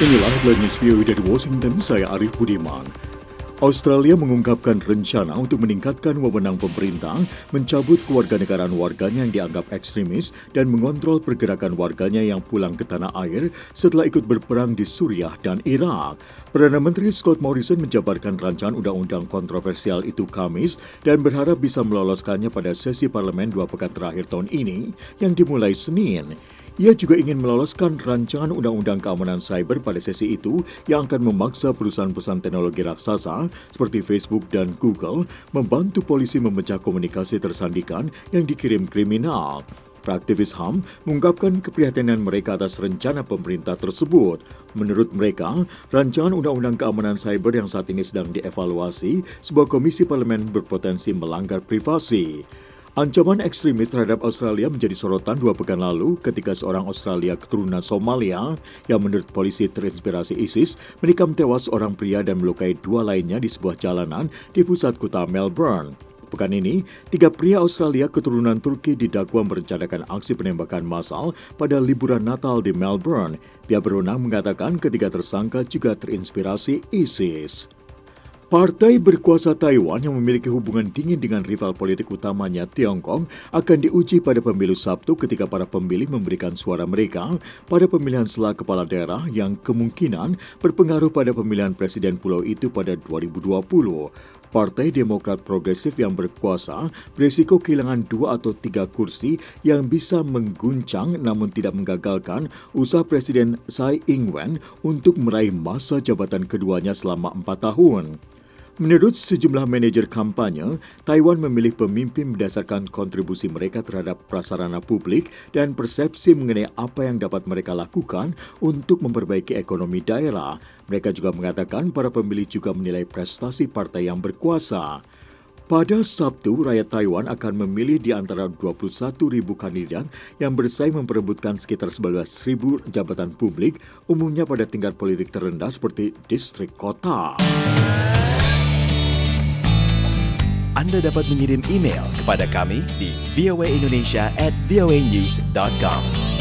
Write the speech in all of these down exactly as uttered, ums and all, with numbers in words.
Inilah headline news V O A dari Washington, saya Arif Budiman. Australia mengungkapkan rencana untuk meningkatkan wewenang pemerintah mencabut kewarganegaraan warganya yang dianggap ekstremis dan mengontrol pergerakan warganya yang pulang ke tanah air setelah ikut berperang di Suriah dan Irak. Perdana Menteri Scott Morrison menjabarkan rancangan undang-undang kontroversial itu Kamis dan berharap bisa meloloskannya pada sesi parlemen dua pekan terakhir tahun ini yang dimulai Senin. Ia juga ingin meloloskan rancangan undang-undang keamanan cyber pada sesi itu yang akan memaksa perusahaan-perusahaan teknologi raksasa seperti Facebook dan Google membantu polisi memecah komunikasi tersandikan yang dikirim kriminal. Praktivis H A M mengungkapkan keprihatinan mereka atas rencana pemerintah tersebut. Menurut mereka, rancangan undang-undang keamanan cyber yang saat ini sedang dievaluasi sebuah komisi parlemen berpotensi melanggar privasi. Ancaman ekstremis terhadap Australia menjadi sorotan dua pekan lalu ketika seorang Australia keturunan Somalia yang menurut polisi terinspirasi ISIS menikam tewas seorang pria dan melukai dua lainnya di sebuah jalanan di pusat kota Melbourne. Pekan ini, tiga pria Australia keturunan Turki didakwa merencanakan aksi penembakan massal pada liburan Natal di Melbourne. Pihak berwenang mengatakan ketiga tersangka juga terinspirasi ISIS. Partai berkuasa Taiwan yang memiliki hubungan dingin dengan rival politik utamanya Tiongkok akan diuji pada pemilu Sabtu ketika para pemilih memberikan suara mereka pada pemilihan sela kepala daerah yang kemungkinan berpengaruh pada pemilihan presiden pulau itu pada dua ribu dua puluh. Partai Demokrat Progresif yang berkuasa berisiko kehilangan dua atau tiga kursi yang bisa mengguncang namun tidak menggagalkan usaha Presiden Tsai Ing-wen untuk meraih masa jabatan keduanya selama empat tahun. Menurut sejumlah manajer kampanye, Taiwan memilih pemimpin berdasarkan kontribusi mereka terhadap prasarana publik dan persepsi mengenai apa yang dapat mereka lakukan untuk memperbaiki ekonomi daerah. Mereka juga mengatakan para pemilih juga menilai prestasi partai yang berkuasa. Pada Sabtu, rakyat Taiwan akan memilih di antara dua puluh satu ribu kandidat yang bersaing memperebutkan sekitar sebelas ribu jabatan publik, umumnya pada tingkat politik terendah seperti distrik kota. Anda dapat mengirim email kepada kami di voaindonesia at voanews dot com.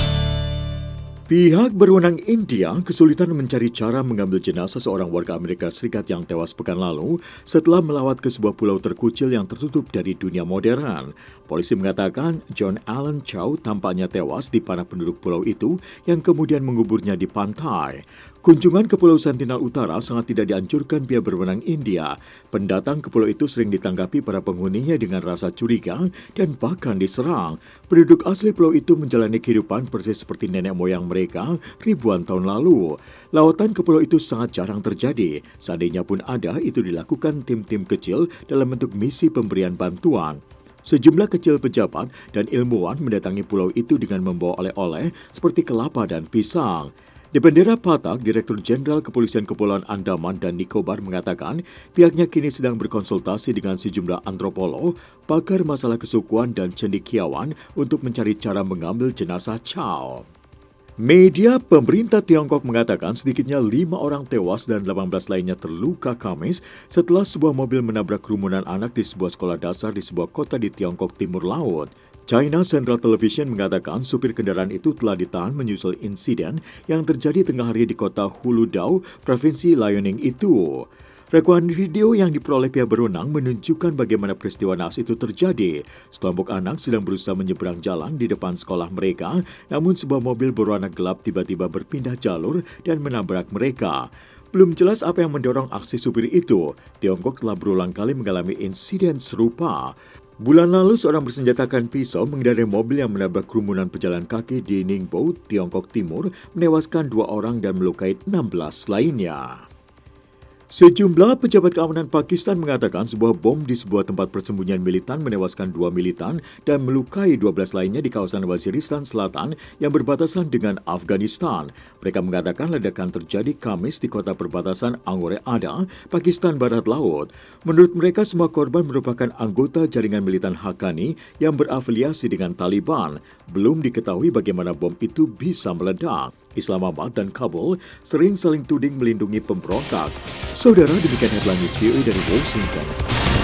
Pihak berwenang India kesulitan mencari cara mengambil jenazah seorang warga Amerika Serikat yang tewas pekan lalu setelah melawat ke sebuah pulau terkucil yang tertutup dari dunia modern. Polisi mengatakan John Allen Chow tampaknya tewas di panah penduduk pulau itu yang kemudian menguburnya di pantai. Kunjungan ke Pulau Sentinel Utara sangat tidak dianjurkan pihak berwenang India. Pendatang ke pulau itu sering ditanggapi para penghuninya dengan rasa curiga dan bahkan diserang. Penduduk asli pulau itu menjalani kehidupan persis seperti nenek moyang mereka ribuan tahun lalu. Lawatan ke pulau itu sangat jarang terjadi. Seandainya pun ada, itu dilakukan tim-tim kecil dalam bentuk misi pemberian bantuan. Sejumlah kecil pejabat dan ilmuwan mendatangi pulau itu dengan membawa oleh-oleh seperti kelapa dan pisang. Di Bendera Patak, Direktur Jenderal Kepolisian Kepulauan Andaman dan Nicobar mengatakan pihaknya kini sedang berkonsultasi dengan sejumlah antropolog, pakar masalah kesukuan dan cendekiawan untuk mencari cara mengambil jenazah Chow. Media pemerintah Tiongkok mengatakan sedikitnya lima orang tewas dan delapan belas lainnya terluka Kamis setelah sebuah mobil menabrak kerumunan anak di sebuah sekolah dasar di sebuah kota di Tiongkok Timur Laut. China Central Television mengatakan supir kendaraan itu telah ditahan menyusul insiden yang terjadi tengah hari di kota Huludao, Provinsi Liaoning itu. Rekaman video yang diperoleh pihak berwenang menunjukkan bagaimana peristiwa naas itu terjadi. Sekelompok anak sedang berusaha menyeberang jalan di depan sekolah mereka, namun sebuah mobil berwarna gelap tiba-tiba berpindah jalur dan menabrak mereka. Belum jelas apa yang mendorong aksi supir itu. Tiongkok telah berulang kali mengalami insiden serupa. Bulan lalu, seorang bersenjatakan pisau mengendarai mobil yang menabrak kerumunan pejalan kaki di Ningbo, Tiongkok Timur, menewaskan dua orang dan melukai enam belas lainnya. Sejumlah pejabat keamanan Pakistan mengatakan sebuah bom di sebuah tempat persembunyian militan menewaskan dua militan dan melukai dua belas lainnya di kawasan Waziristan Selatan yang berbatasan dengan Afghanistan. Mereka mengatakan ledakan terjadi Kamis di kota perbatasan Angore Ada, Pakistan Barat Laut. Menurut mereka, semua korban merupakan anggota jaringan militan Haqqani yang berafiliasi dengan Taliban. Belum diketahui bagaimana bom itu bisa meledak. Islamabad dan Kabul sering saling tuding melindungi pemberontak. Saudara, demikian headline news V O A dari Washington.